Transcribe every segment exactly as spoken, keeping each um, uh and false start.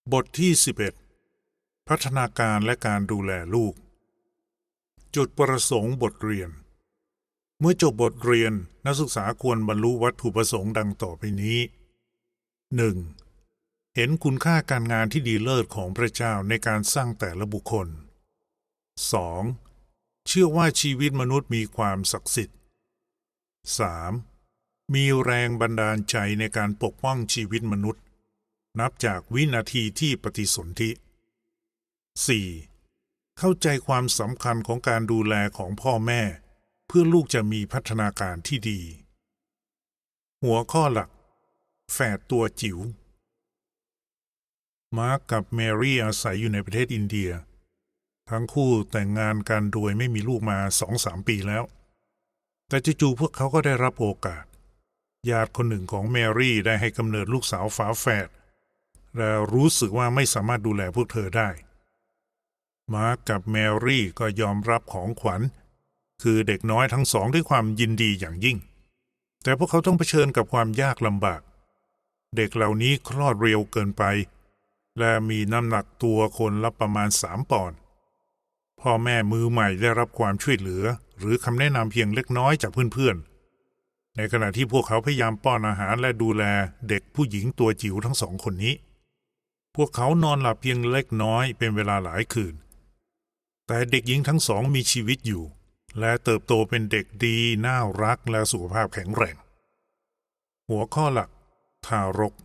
บทที่สิบเอ็ดพัฒนาการและการดูแลลูกจุดประสงค์บทเรียนเมื่อจบบทเรียนนักศึกษาควรบรรลุวัตถุประสงค์ดังต่อไปนี้ หนึ่ง. เห็นคุณค่าการงานที่ดีเลิศของพระเจ้าในการสร้างแต่ละบุคคล สอง. เชื่อว่าชีวิตมนุษย์มีความศักดิ์สิทธิ์ สาม. มีแรงบันดาลใจในการปกป้องชีวิตมนุษย์นับจากวินาทีที่ปฏิสนธิ สี่. เข้าใจความสำคัญของการดูแลของพ่อแม่เพื่อลูกจะมีพัฒนาการที่ดีหัวข้อหลักแฝดตัวจิ๋วมาร์กกับแมรี่อาศัยอยู่ในประเทศอินเดียทั้งคู่แต่งงานกันโดยไม่มีลูกมา สองถึงสาม ปีแล้วแต่จู่ๆพวกเขาก็ได้รับโอกาสญาติคนหนึ่งของแมรี่ได้ให้กำเนิดลูกสาวฝาแฝดและรู้สึกว่าไม่สามารถดูแลพวกเธอได้มาร์กกับแมรี่ก็ยอมรับของขวัญคือเด็กน้อยทั้งสองด้วยความยินดีอย่างยิ่งแต่พวกเขาต้องเผชิญกับความยากลำบากเด็กเหล่านี้คลอดเร็วเกินไปและมีน้ำหนักตัวคนละประมาณสามปอนด์พ่อแม่มือใหม่ได้รับความช่วยเหลือหรือคำแนะนำเพียงเล็กน้อยจากเพื่อนๆในขณะที่พวกเขาพยายามป้อนอาหารและดูแลเด็กผู้หญิงตัวจิ๋วทั้งสองคนนี้พวกเขานอนหลับเพียงเล็กน้อยเป็นเวลาหลายคืนแต่เด็กหญิงทั้งสองมีชีวิตอยู่และเติบโตเป็นเด็กดีน่ารักและสุขภาพแข็งแรงหัวข้อหลักทารก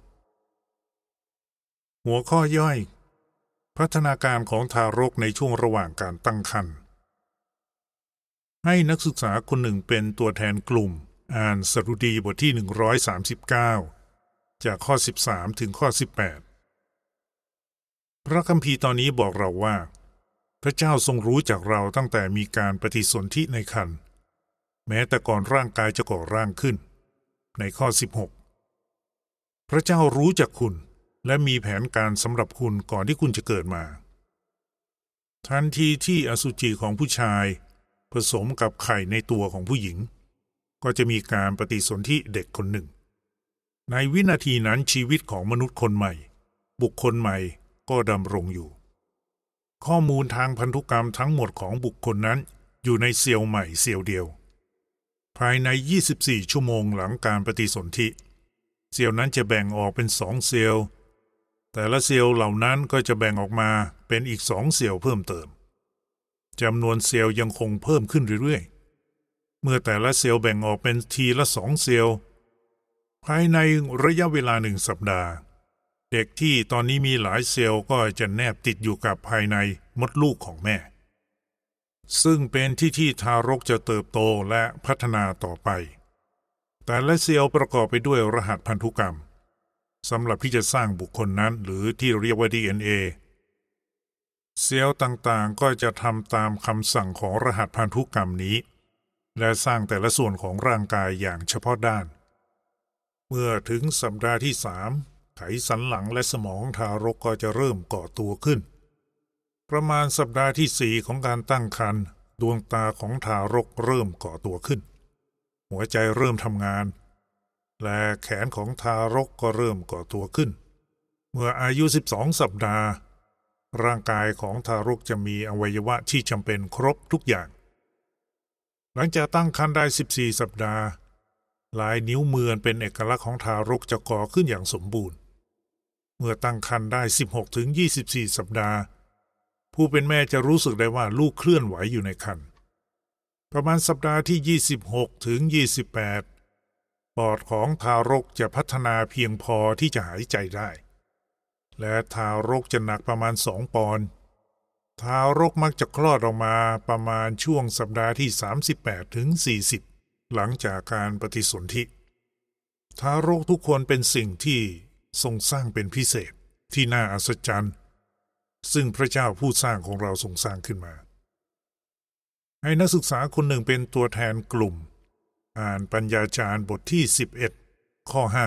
หัวข้อย่อยพัฒนาการของทารกในช่วงระหว่างการตั้งครรภ์ให้นักศึกษาคนหนึ่งเป็นตัวแทนกลุ่มอ่านสดุดีบทที่หนึ่งร้อยสามสิบเก้าจากข้อสิบสามถึงข้อสิบแปดพระคัมภีร์ตอนนี้บอกเราว่าพระเจ้าทรงรู้จักเราตั้งแต่มีการปฏิสนธิในครรภ์แม้แต่ก่อนร่างกายจะก่อร่างขึ้นในข้อสิบหกพระเจ้ารู้จักคุณและมีแผนการสำหรับคุณก่อนที่คุณจะเกิดมาทันทีที่อสุจิของผู้ชายผสมกับไข่ในตัวของผู้หญิงก็จะมีการปฏิสนธิเด็กคนหนึ่งในวินาทีนั้นชีวิตของมนุษย์คนใหม่บุคคลใหม่ก็ดำรงอยู่ข้อมูลทางพันธุกรรมทั้งหมดของบุคคลนั้นอยู่ในเซลล์ใหม่เซลล์เดียวภายในยี่สิบสี่ชั่วโมงหลังการปฏิสนธิเซลล์นั้นจะแบ่งออกเป็นสองเซลล์แต่ละเซลล์เหล่านั้นก็จะแบ่งออกมาเป็นอีกสองเซลล์เพิ่มเติมจำนวนเซลล์ยังคงเพิ่มขึ้นเรื่อยๆเมื่อแต่ละเซลล์แบ่งออกเป็นทีละสองเซลล์ภายในระยะเวลาหนึ่งสัปดาห์เด็กที่ตอนนี้มีหลายเซลล์ก็จะแนบติดอยู่กับภายในมดลูกของแม่ซึ่งเป็นที่ที่ทารกจะเติบโตและพัฒนาต่อไปแต่ละเซลล์ประกอบไปด้วยรหัสพันธุกรรมสำหรับที่จะสร้างบุคคลนั้นหรือที่เรียกว่า ดี เอ็น เอ เซลล์ต่างๆก็จะทำตามคำสั่งของรหัสพันธุกรรมนี้และสร้างแต่ละส่วนของร่างกายอย่างเฉพาะด้านเมื่อถึงสัปดาห์ที่สามไขสันหลังและสมองทารกก็จะเริ่มก่อตัวขึ้นประมาณสัปดาห์ที่สี่ของการตั้งครรภ์ดวงตาของทารกเริ่มก่อตัวขึ้นหัวใจเริ่มทำงานและแขนของทารกก็เริ่มก่อตัวขึ้นเมื่ออายุสิบสองสัปดาห์ร่างกายของทารกจะมีอวัยวะที่จำเป็นครบทุกอย่างหลังจากตั้งครรภ์ได้สิบสี่สัปดาห์ลายนิ้วมือเป็นเอกลักษณ์ของทารกจะก่อขึ้นอย่างสมบูรณ์เมื่อตั้งครรภ์ได้ สิบหกถึงยี่สิบสี่ สัปดาห์ผู้เป็นแม่จะรู้สึกได้ว่าลูกเคลื่อนไหวอยู่ในครรภ์ประมาณสัปดาห์ที่ยี่สิบหกถึงยี่สิบแปดปอดของทารกจะพัฒนาเพียงพอที่จะหายใจได้และทารกจะหนักประมาณสองปอนด์ทารกมักจะคลอดออกมาประมาณช่วงสัปดาห์ที่สามสิบแปดถึงสี่สิบหลังจากการปฏิสนธิทารกทุกคนเป็นสิ่งที่ทรงสร้างเป็นพิเศษที่น่าอัศจรรย์ซึ่งพระเจ้าผู้สร้างของเราทรงสร้างขึ้นมาให้นักศึกษาคนหนึ่งเป็นตัวแทนกลุ่มอ่านปัญญาจารย์บทที่สิบเอ็ดข้อห้า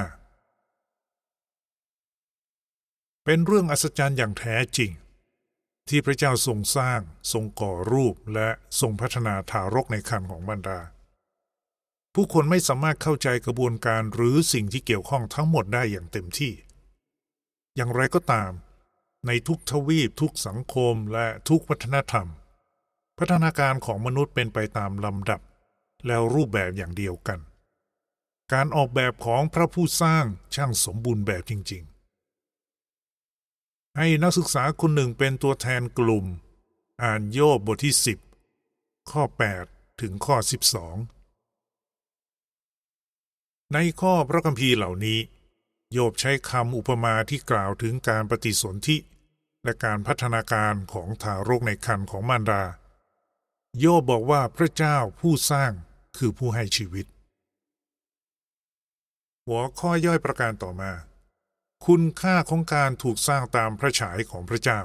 เป็นเรื่องอัศจรรย์อย่างแท้จริงที่พระเจ้าทรงสร้างทรงก่อรูปและทรงพัฒนาทารกในครรภ์ของมารดาผู้คนไม่สามารถเข้าใจกระบวนการหรือสิ่งที่เกี่ยวข้องทั้งหมดได้อย่างเต็มที่อย่างไรก็ตามในทุกทวีปทุกสังคมและทุกวัฒนธรรมพัฒนาการของมนุษย์เป็นไปตามลำดับแล้วรูปแบบอย่างเดียวกันการออกแบบของพระผู้สร้างช่างสมบูรณ์แบบจริงๆให้นักศึกษาคนหนึ่งเป็นตัวแทนกลุ่มอ่านโยบบทที่สิบข้อแปดถึงข้อสิบสองในข้อพระคัมภีร์เหล่านี้โยบใช้คำอุปมาที่กล่าวถึงการปฏิสนธิและการพัฒนาการของทารกในครรภ์ของมารดาโยบบอกว่าพระเจ้าผู้สร้างคือผู้ให้ชีวิตหัวข้อย่อยประการต่อมาคุณค่าของการถูกสร้างตามพระฉายของพระเจ้า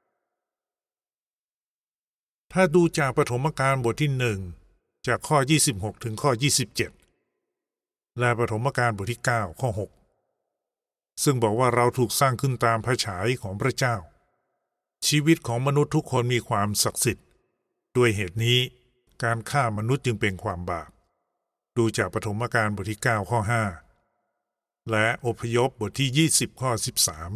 ถ้าดูจากปฐมกาลบทที่หนึ่งจากข้อยี่สิบหกถึงข้อยี่สิบเจ็ดและปฐมกาลบทที่เก้าข้อหกซึ่งบอกว่าเราถูกสร้างขึ้นตามพระฉายของพระเจ้าชีวิตของมนุษย์ทุกคนมีความศักดิ์สิทธิ์ด้วยเหตุนี้การฆ่ามนุษย์จึงเป็นความบาปดูจากปฐมกาลบทที่เก้าข้อห้าและอพยพบทที่ยี่สิบข้อสิบสาม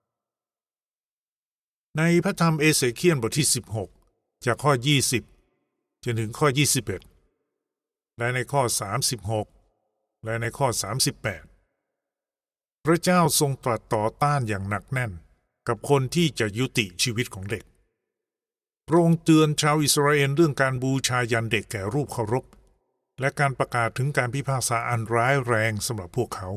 ในพระธรรมเอเสเคียลบทที่สิบหกจากข้อยี่สิบจนถึงข้อยี่สิบเอ็ดและในข้อสามสิบหกและในข้อสามสิบแปดพระเจ้าทรงตรัสต่อต้านอย่างหนักแน่นกับคนที่จะยุติชีวิตของเด็กพระองค์เตือนชาวอิสราเอลเรื่องการบูชายันเด็กแก่รูปเคารพและการประกาศถึงการพิพากษาอันร้ายแรงสำหรับพวกเขา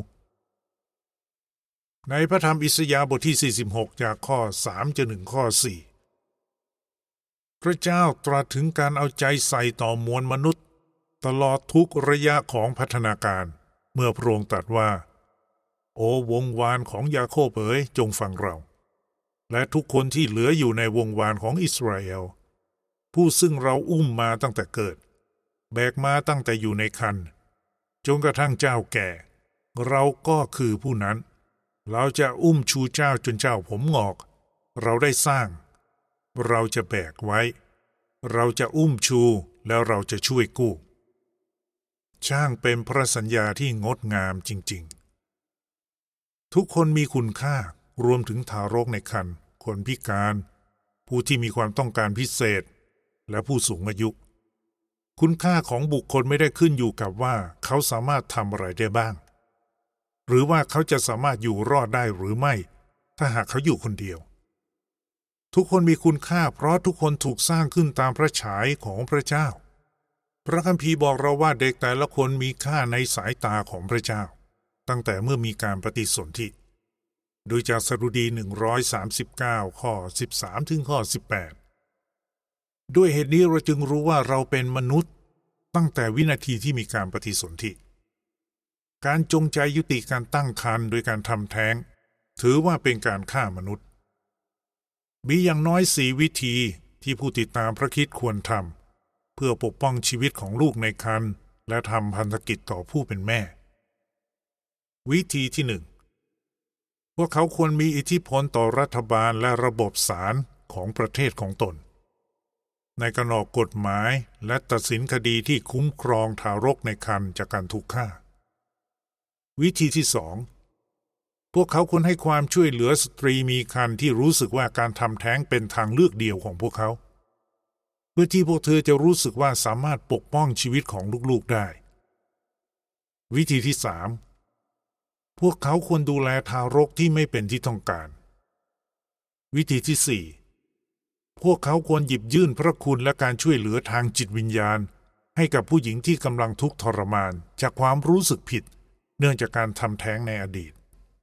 ในพระธรรมอิสยาห์บทที่สี่สิบหกจากข้อสามจนถึงข้อสี่พระเจ้าตรัสถึงการเอาใจใส่ต่อมวลมนุษย์ตลอดทุกระยะของพัฒนาการเมื่อพระองค์ตรัสว่าโอ้วงวานของยาโคบเอ๋ยจงฟังเราและทุกคนที่เหลืออยู่ในวงวานของอิสราเอลผู้ซึ่งเราอุ้มมาตั้งแต่เกิดแบกมาตั้งแต่อยู่ในครรภ์จนกระทั่งเจ้าแก่เราก็คือผู้นั้นเราจะอุ้มชูเจ้าจนเจ้าผมงอกเราได้สร้างเราจะแบกไว้เราจะอุ้มชูแล้วเราจะช่วยกู้ช่างเป็นพระสัญญาที่งดงามจริงๆทุกคนมีคุณค่ารวมถึงทารกในครรภ์คนพิการผู้ที่มีความต้องการพิเศษและผู้สูงอายุคุณค่าของบุคคลไม่ได้ขึ้นอยู่กับว่าเขาสามารถทำอะไรได้บ้างหรือว่าเขาจะสามารถอยู่รอดได้หรือไม่ถ้าหากเขาอยู่คนเดียวทุกคนมีคุณค่าเพราะทุกคนถูกสร้างขึ้นตามพระฉายของพระเจ้าพระคัมภีร์บอกเราว่าเด็กแต่ละคนมีค่าในสายตาของพระเจ้าตั้งแต่เมื่อมีการปฏิสนธิโดยจากสดุดีหนึ่งร้อยสามสิบเก้าข้อสิบสามถึงข้อสิบแปดด้วยเหตุนี้เราจึงรู้ว่าเราเป็นมนุษย์ตั้งแต่วินาทีที่มีการปฏิสนธิการจงใจยุติการตั้งครรภ์โดยการทำแท้งถือว่าเป็นการฆ่ามนุษย์มีอย่างน้อยสี่วิธีที่ผู้ติดตามพระคริสต์ควรทำเพื่อปกป้องชีวิตของลูกในครรภ์และทำพันธกิจต่อผู้เป็นแม่วิธีที่หนึ่งพวกเขาควรมีอิทธิพลต่อรัฐบาลและระบบศาลของประเทศของตนในการออกกฎหมายและตัดสินคดีที่คุ้มครองทารกในครรภ์จากการถูกฆ่าวิธีที่สองพวกเขาควรให้ความช่วยเหลือสตรีมีครรภ์ที่รู้สึกว่าการทำแท้งเป็นทางเลือกเดียวของพวกเขาเพื่อที่พวกเธอจะรู้สึกว่าสามารถปกป้องชีวิตของลูกๆได้วิธีที่สามพวกเขาควรดูแลทารกที่ไม่เป็นที่ต้องการวิธีที่สี่พวกเขาควรหยิบยื่นพระคุณและการช่วยเหลือทางจิตวิญญาณให้กับผู้หญิงที่กำลังทุกข์ทรมานจากความรู้สึกผิดเนื่องจากการทำแท้งในอดีต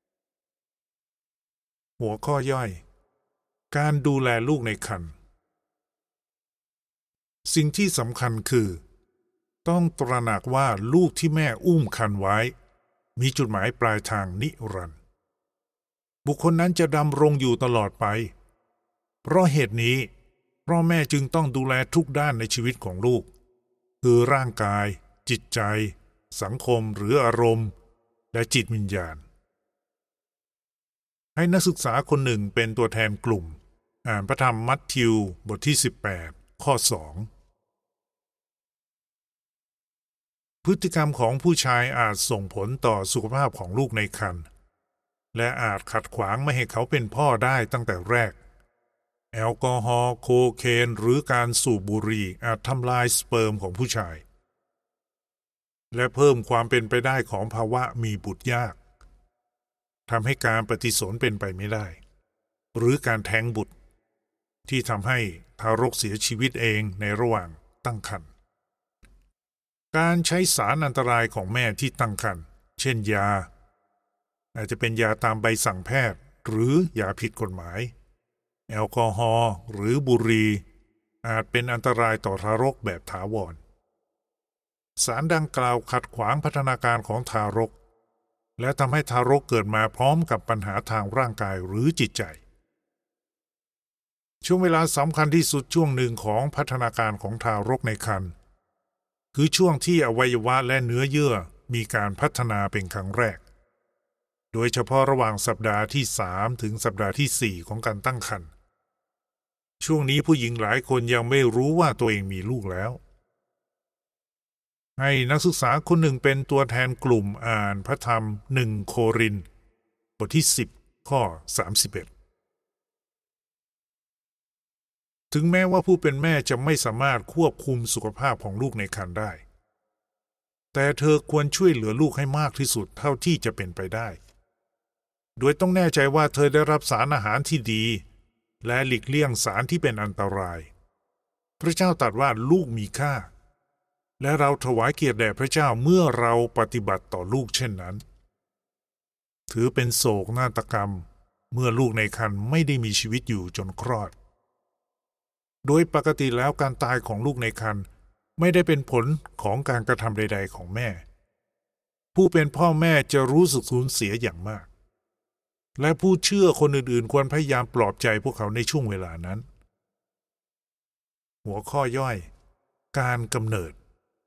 หัวข้อย่อยการดูแลลูกในครรภ์สิ่งที่สำคัญคือต้องตระหนักว่าลูกที่แม่อุ้มครรภ์ไว้มีจุดหมายปลายทางนิรันดร์บุคคลนั้นจะดำรงอยู่ตลอดไปเพราะเหตุนี้พ่อแม่จึงต้องดูแลทุกด้านในชีวิตของลูกคือร่างกายจิตใจสังคมหรืออารมณ์และจิตวิญญาณให้นักศึกษาคนหนึ่งเป็นตัวแทนกลุ่มอ่านพระธรรมมัทธิวบทที่สิบแปดข้อสองพฤติกรรมของผู้ชายอาจส่งผลต่อสุขภาพของลูกในครรภ์และอาจขัดขวางไม่ให้เขาเป็นพ่อได้ตั้งแต่แรกแอลกอฮอล์โคเคนหรือการสูบบุหรี่อาจทำลายสเปิร์มของผู้ชายและเพิ่มความเป็นไปได้ของภาวะมีบุตรยากทำให้การปฏิสนธิเป็นไปไม่ได้หรือการแท้งบุตรที่ทำให้ทารกเสียชีวิตเองในระหว่างตั้งครรภ์การใช้สารอันตรายของแม่ที่ตั้งครรภ์เช่นยาอาจจะเป็นยาตามใบสั่งแพทย์หรือยาผิดกฎหมายแอลกอฮอล์หรือบุหรี่อาจเป็นอันตรายต่อทารกแบบถาวรสารดังกล่าวขัดขวางพัฒนาการของทารกและทำให้ทารกเกิดมาพร้อมกับปัญหาทางร่างกายหรือจิตใจช่วงเวลาสำคัญที่สุดช่วงหนึ่งของพัฒนาการของทารกในครรภ์คือช่วงที่อวัยวะและเนื้อเยื่อมีการพัฒนาเป็นครั้งแรกโดยเฉพาะระหว่างสัปดาห์ที่สามถึงสัปดาห์ที่สี่ของการตั้งครรภ์ช่วงนี้ผู้หญิงหลายคนยังไม่รู้ว่าตัวเองมีลูกแล้วให้นักศึกษาคนหนึ่งเป็นตัวแทนกลุ่มอ่านพระธรรมหนึ่งโครินธ์บทที่สิบข้อสามสิบเอ็ดถึงแม้ว่าผู้เป็นแม่จะไม่สามารถควบคุมสุขภาพของลูกในครรภ์ได้แต่เธอควรช่วยเหลือลูกให้มากที่สุดเท่าที่จะเป็นไปได้โดยต้องแน่ใจว่าเธอได้รับสารอาหารที่ดีและหลีกเลี่ยงสารที่เป็นอันตรายพระเจ้าตรัสว่าลูกมีค่าและเราถวายเกียรติแด่พระเจ้าเมื่อเราปฏิบัติต่อลูกเช่นนั้นถือเป็นโศกนาฏกรรมเมื่อลูกในครรภ์ไม่ได้มีชีวิตอยู่จนคลอดโดยปกติแล้วการตายของลูกในครรภ์ไม่ได้เป็นผลของการกระทำใดๆของแม่ผู้เป็นพ่อแม่จะรู้สึกสูญเสียอย่างมากและผู้เชื่อคนอื่นๆควรพยายามปลอบใจพวกเขาในช่วงเวลานั้นหัวข้อย่อยการกำเนิด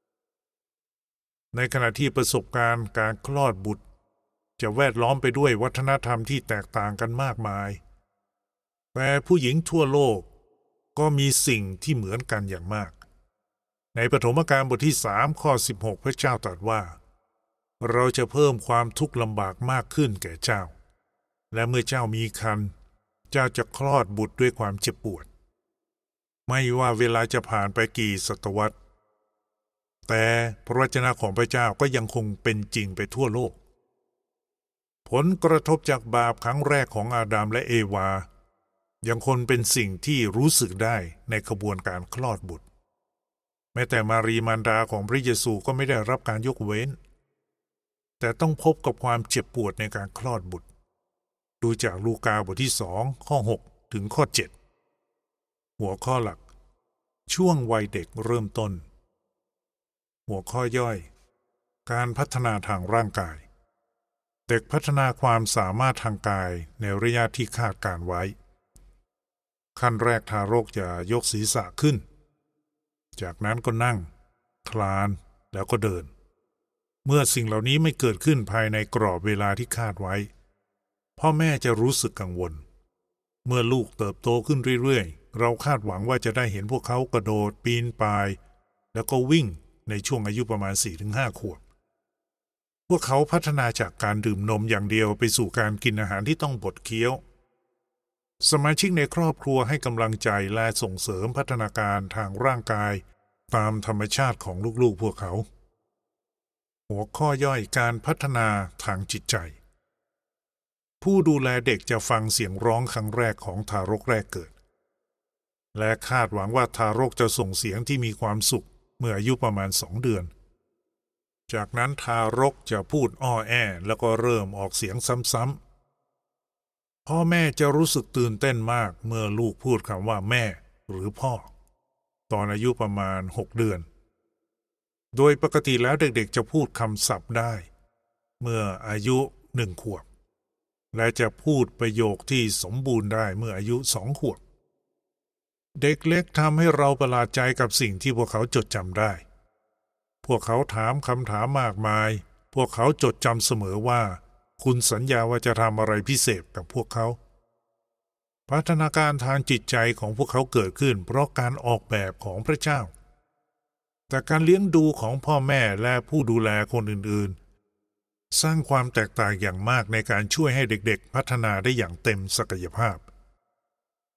ในขณะที่ประสบการณ์การคลอดบุตรจะแวดล้อมไปด้วยวัฒนธรรมที่แตกต่างกันมากมายแต่ผู้หญิงทั่วโลกก็มีสิ่งที่เหมือนกันอย่างมากในปฐมกาลบทที่สามข้อสิบหกพระเจ้าตรัสว่าเราจะเพิ่มความทุกข์ลำบากมากขึ้นแก่เจ้าและเมื่อเจ้ามีครรภ์เจ้าจะคลอดบุตรด้วยความเจ็บปวดไม่ว่าเวลาจะผ่านไปกี่ศตวรรษแต่พระวจนะของพระเจ้าก็ยังคงเป็นจริงไปทั่วโลกผลกระทบจากบาปครั้งแรกของอาดัมและเอวายังคงเป็นสิ่งที่รู้สึกได้ในขบวนการคลอดบุตรแม้แต่มารีมารดาของพระเยซูก็ไม่ได้รับการยกเว้นแต่ต้องพบกับความเจ็บปวดในการคลอดบุตรดูจากลูกาบทที่สองข้อหกถึงข้อเจ็ดหัวข้อหลักช่วงวัยเด็กเริ่มต้นหัวข้อย่อยการพัฒนาทางร่างกายเด็กพัฒนาความสามารถทางกายในระยะที่คาดการไว้ขั้นแรกทารกจะยกศีรษะขึ้นจากนั้นก็นั่งคลานแล้วก็เดินเมื่อสิ่งเหล่านี้ไม่เกิดขึ้นภายในกรอบเวลาที่คาดไว้พ่อแม่จะรู้สึกกังวลเมื่อลูกเติบโตขึ้นเรื่อยๆเราคาดหวังว่าจะได้เห็นพวกเขากระโดดปีนป่ายแล้วก็วิ่งในช่วงอายุประมาณ สี่ถึงห้า ขวบพวกเขาพัฒนาจากการดื่มนมอย่างเดียวไปสู่การกินอาหารที่ต้องบดเคี้ยวสมาชิกในครอบครัวให้กำลังใจและส่งเสริมพัฒนาการทางร่างกายตามธรรมชาติของลูกๆพวกเขาหัวข้อย่อยการพัฒนาทางจิตใจผู้ดูแลเด็กจะฟังเสียงร้องครั้งแรกของทารกแรกเกิดและคาดหวังว่าทารกจะส่งเสียงที่มีความสุขเมื่ออายุประมาณสองเดือนจากนั้นทารกจะพูดอ้อแอแล้วก็เริ่มออกเสียงซ้ำๆพ่อแม่จะรู้สึกตื่นเต้นมากเมื่อลูกพูดคำว่าแม่หรือพ่อตอนอายุประมาณหกเดือนโดยปกติแล้วเด็กๆจะพูดคำศัพท์ได้เมื่ออายุหนึ่งขวบและจะพูดประโยคที่สมบูรณ์ได้เมื่ออายุสองขวบเด็กเล็กทำให้เราประหลาดใจกับสิ่งที่พวกเขาจดจำได้พวกเขาถามคำถามมากมายพวกเขาจดจำเสมอว่าคุณสัญญาว่าจะทำอะไรพิเศษกับพวกเขาพัฒนาการทางจิตใจของพวกเขาเกิดขึ้นเพราะการออกแบบของพระเจ้าแต่การเลี้ยงดูของพ่อแม่และผู้ดูแลคนอื่นๆสร้างความแตกต่างอย่างมากในการช่วยให้เด็กๆพัฒนาได้อย่างเต็มศักยภาพ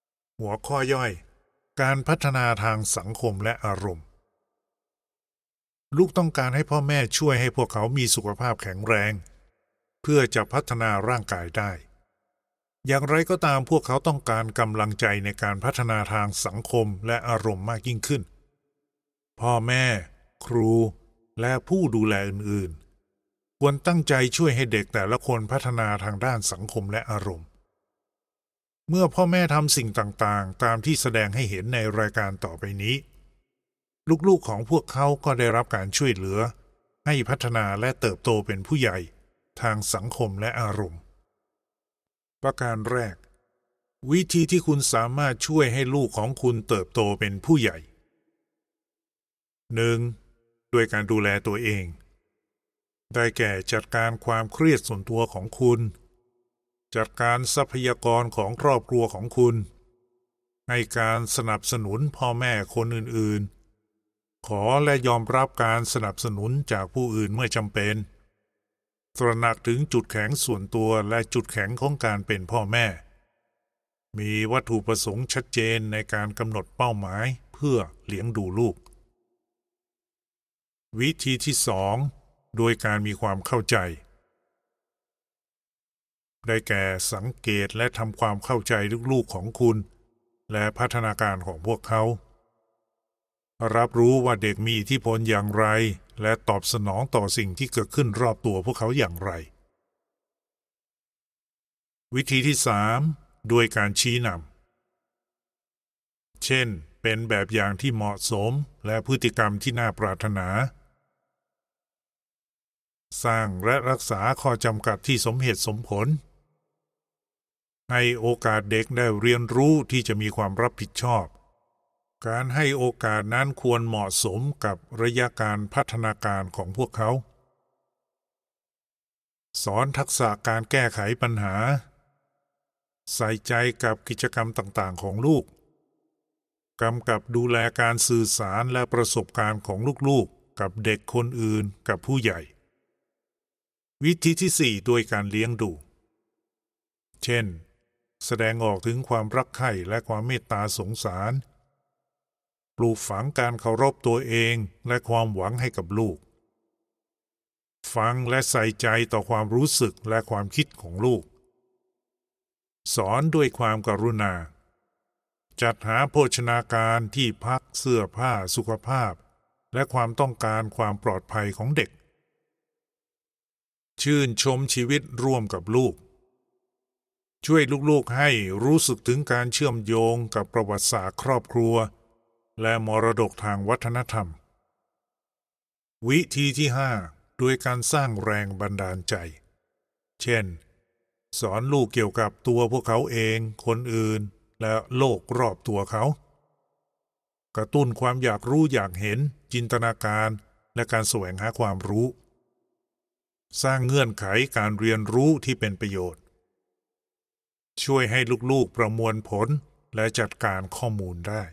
หัวข้อย่อยการพัฒนาทางสังคมและอารมณ์ลูกต้องการให้พ่อแม่ช่วยให้พวกเขามีสุขภาพแข็งแรงเพื่อจะพัฒนาร่างกายได้อย่างไรก็ตามพวกเขาต้องการกำลังใจในการพัฒนาทางสังคมและอารมณ์มากยิ่งขึ้นพ่อแม่ครูและผู้ดูแลอื่นๆควรตั้งใจช่วยให้เด็กแต่ละคนพัฒนาทางด้านสังคมและอารมณ์เมื่อพ่อแม่ทำสิ่งต่างๆตามที่แสดงให้เห็นในรายการต่อไปนี้ลูกๆของพวกเขาก็ได้รับการช่วยเหลือให้พัฒนาและเติบโตเป็นผู้ใหญ่ทางสังคมและอารมณ์ประการแรกวิธีที่คุณสามารถช่วยให้ลูกของคุณเติบโตเป็นผู้ใหญ่ หนึ่ง. ด้วยการดูแลตัวเองได้แก่จัดการความเครียดส่วนตัวของคุณจัดการทรัพยากรของครอบครัวของคุณให้การสนับสนุนพ่อแม่คนอื่นๆขอและยอมรับการสนับสนุนจากผู้อื่นเมื่อจำเป็นตระหนักถึงจุดแข็งส่วนตัวและจุดแข็งของการเป็นพ่อแม่มีวัตถุประสงค์ชัดเจนในการกำหนดเป้าหมายเพื่อเลี้ยงดูลูกวิธีที่สองโดยการมีความเข้าใจได้แก่สังเกตและทำความเข้าใจลูกๆของคุณและพัฒนาการของพวกเขารับรู้ว่าเด็กมีอิทธิพลอย่างไรและตอบสนองต่อสิ่งที่เกิดขึ้นรอบตัวพวกเขาอย่างไรวิธีที่สามโดยการชี้นำเช่นเป็นแบบอย่างที่เหมาะสมและพฤติกรรมที่น่าปรารถนาสร้างและรักษาข้อจำกัดที่สมเหตุสมผลให้โอกาสเด็กได้เรียนรู้ที่จะมีความรับผิดชอบการให้โอกาสนั้นควรเหมาะสมกับระยะการพัฒนาการของพวกเขาสอนทักษะการแก้ไขปัญหาใส่ใจกับกิจกรรมต่างๆของลูกกำกับดูแลการสื่อสารและประสบการณ์ของลูกๆกับเด็กคนอื่นกับผู้ใหญ่วิธีที่สี่โดยการเลี้ยงดูเช่นแสดงออกถึงความรักใคร่และความเมตตาสงสารปลูกฝังการเคารพตัวเองและความหวังให้กับลูกฟังและใส่ใจต่อความรู้สึกและความคิดของลูกสอนด้วยความกรุณาจัดหาโภชนาการที่พักเสื้อผ้าสุขภาพและความต้องการความปลอดภัยของเด็กชื่นชมชีวิตร่วมกับลูกช่วยลูกๆให้รู้สึกถึงการเชื่อมโยงกับประวัติศาสตร์ครอบครัวและมรดกทางวัฒนธรรมวิธีที่ห้าโดยการสร้างแรงบันดาลใจเช่นสอนลูกเกี่ยวกับตัวพวกเขาเองคนอื่นและโลกรอบตัวเขากระตุ้นความอยากรู้อยากเห็นจินตนาการและการแสวงหาความรู้สร้างเงื่อนไขการเรียนรู้ที่เป็นประโยชน์ช่วยให้ลูกๆประมวลผลและจัดการข้อมูลได้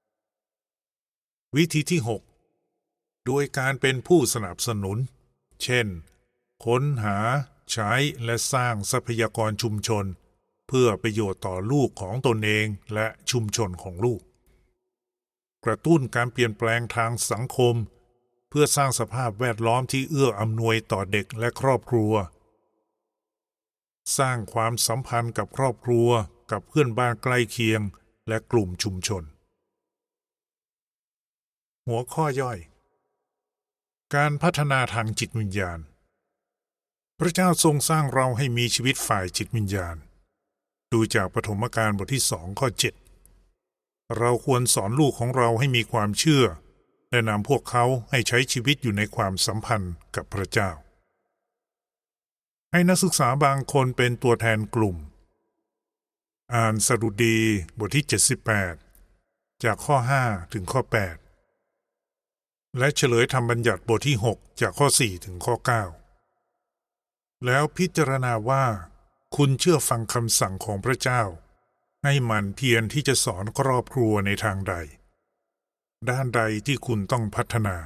วิธีที่หกโดยการเป็นผู้สนับสนุนเช่นค้นหาใช้และสร้างทรัพยากรชุมชนเพื่อประโยชน์ต่อลูกของตนเองและชุมชนของลูกกระตุ้นการเปลี่ยนแปลงทางสังคมเพื่อสร้างสภาพแวดล้อมที่เอื้ออำนวยต่อเด็กและครอบครัวสร้างความสัมพันธ์กับครอบครัวกับเพื่อนบ้านใกล้เคียงและกลุ่มชุมชนหัวข้อย่อยการพัฒนาทางจิตวิญญาณพระเจ้าทรงสร้างเราให้มีชีวิตฝ่ายจิตวิญญาณดูจากปฐมกาลบทที่สองข้อเจ็ดเราควรสอนลูกของเราให้มีความเชื่อและนำพวกเขาให้ใช้ชีวิตอยู่ในความสัมพันธ์กับพระเจ้าให้นักศึกษาบางคนเป็นตัวแทนกลุ่มอ่านสดุดีบทที่เจ็ดสิบแปดจากข้อห้าถึงข้อแปดและเฉลยธรรมบัญญัติบทที่หกจากข้อสี่ถึงข้อเก้าแล้วพิจารณาว่าคุณเชื่อฟังคำสั่งของพระเจ้าให้หมั่นเพียรที่จะสอนครอบครัวในทางใดด้านใดที่คุณต้องพัฒนา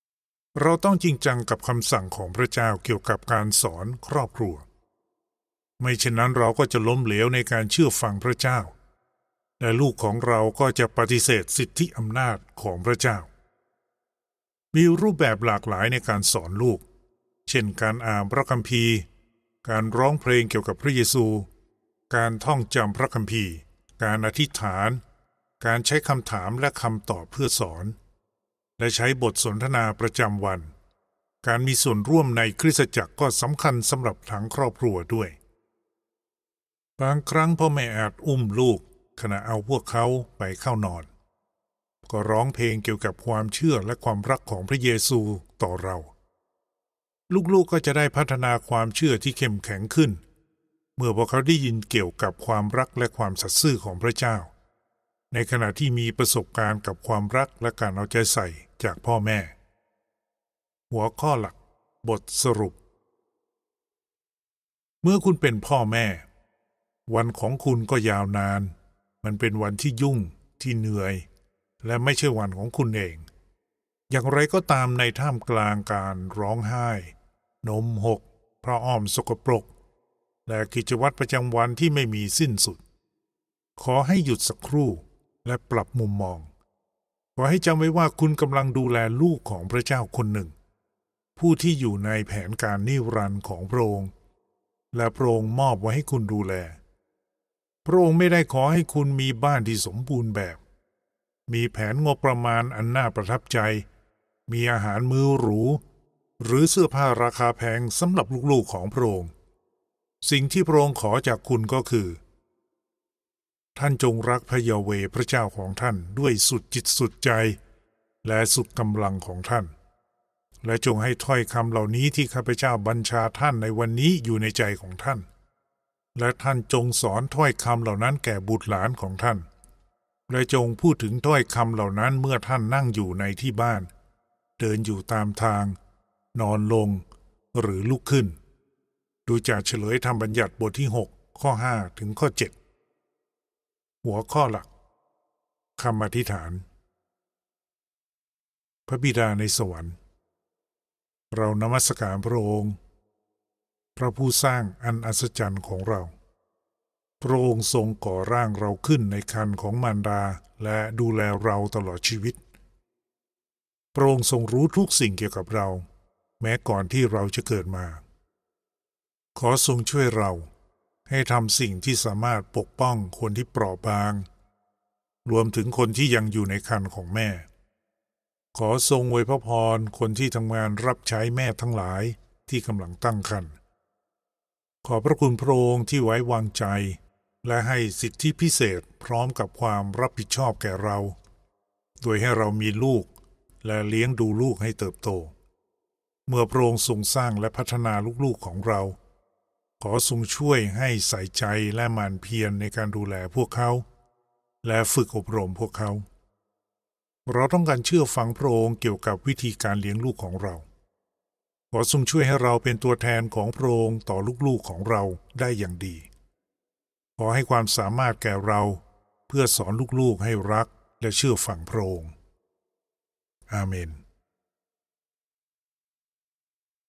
เราต้องจริงจังกับคำสั่งของพระเจ้าเกี่ยวกับการสอนครอบครัวไม่เช่นนั้นเราก็จะล้มเหลวในการเชื่อฟังพระเจ้าและลูกของเราก็จะปฏิเสธสิทธิอำนาจของพระเจ้ามีรูปแบบหลากหลายในการสอนลูกเช่นการอ่านพระคัมภีร์การร้องเพลงเกี่ยวกับพระเยซูการท่องจำพระคัมภีร์การอธิษฐานการใช้คำถามและคำตอบเพื่อสอนและใช้บทสนทนาประจำวันการมีส่วนร่วมในคริสตจักรก็สำคัญสำหรับทั้งครอบครัวด้วยบางครั้งพ่อแม่อาจอุ้มลูกขณะเอาพวกเขาไปเข้านอนก็ร้องเพลงเกี่ยวกับความเชื่อและความรักของพระเยซูต่อเราลูกๆก็จะได้พัฒนาความเชื่อที่เข้มแข็งขึ้นเมื่อพวกเขาได้ยินเกี่ยวกับความรักและความสัตย์ซื่อของพระเจ้าในขณะที่มีประสบการณ์กับความรักและการเอาใจใส่จากพ่อแม่หัวข้อหลักบทสรุปเมื่อคุณเป็นพ่อแม่วันของคุณก็ยาวนานมันเป็นวันที่ยุ่งที่เหนื่อยและไม่ใช่วันของคุณเองอย่างไรก็ตามในท่ามกลางการร้องไห้นมหกพระอ้อมสกปรกและกิจวัตรประจำวันที่ไม่มีสิ้นสุดขอให้หยุดสักครู่และปรับมุมมองขอให้จำไว้ว่าคุณกำลังดูแลลูกของพระเจ้าคนหนึ่งผู้ที่อยู่ในแผนการนิรันดร์ของพระองค์และพระองค์มอบไว้ให้คุณดูแลพระองค์ไม่ได้ขอให้คุณมีบ้านที่สมบูรณ์แบบมีแผนงบประมาณอันน่าประทับใจมีอาหารมื้อหรูหรือเสื้อผ้าราคาแพงสำหรับลูกๆของพระองค์สิ่งที่พระองค์ขอจากคุณก็คือท่านจงรักพระยาเวห์พระเจ้าของท่านด้วยสุดจิตสุดใจและสุดกำลังของท่านและจงให้ถ้อยคำเหล่านี้ที่ข้าพเจ้าบัญชาท่านในวันนี้อยู่ในใจของท่านและท่านจงสอนถ้อยคำเหล่านั้นแก่บุตรหลานของท่านและจงพูดถึงถ้อยคำเหล่านั้นเมื่อท่านนั่งอยู่ในที่บ้านเดินอยู่ตามทางนอนลงหรือลุกขึ้นดูจากเฉลยธรรมบัญญัติบทที่หกข้อห้าถึงข้อเจ็ดหัวข้อหลักคำอธิษฐานพระบิดาในสวรรค์เรานมัสการพระองค์พระผู้สร้างอันอัศจรรย์ของเราพระองค์ทรงก่อร่างเราขึ้นในครรภ์ของมารดาและดูแลเราตลอดชีวิตพระองค์ทรงรู้ทุกสิ่งเกี่ยวกับเราแม้ก่อนที่เราจะเกิดมาขอทรงช่วยเราให้ทำสิ่งที่สามารถปกป้องคนที่เปราะบางรวมถึงคนที่ยังอยู่ในครรภ์ของแม่ขอทรงอวยพระพรคนที่ทำงานรับใช้แม่ทั้งหลายที่กำลังตั้งครรภ์ขอพระคุณพระองค์ที่ไว้วางใจและให้สิทธิพิเศษพร้อมกับความรับผิดชอบแก่เราโดยให้เรามีลูกและเลี้ยงดูลูกให้เติบโตเมื่อพระองค์ทรงสร้างและพัฒนาลูกๆของเราขอทรงช่วยให้ใส่ใจและหมั่นเพียรในการดูแลพวกเขาและฝึกอบรมพวกเขาเราต้องการเชื่อฟังพระองค์เกี่ยวกับวิธีการเลี้ยงลูกของเราขอทรงช่วยให้เราเป็นตัวแทนของพระองค์ต่อลูกๆของเราได้อย่างดีขอให้ความสามารถแก่เราเพื่อสอนลูกๆให้รักและเชื่อฟังพระองค์อาเมน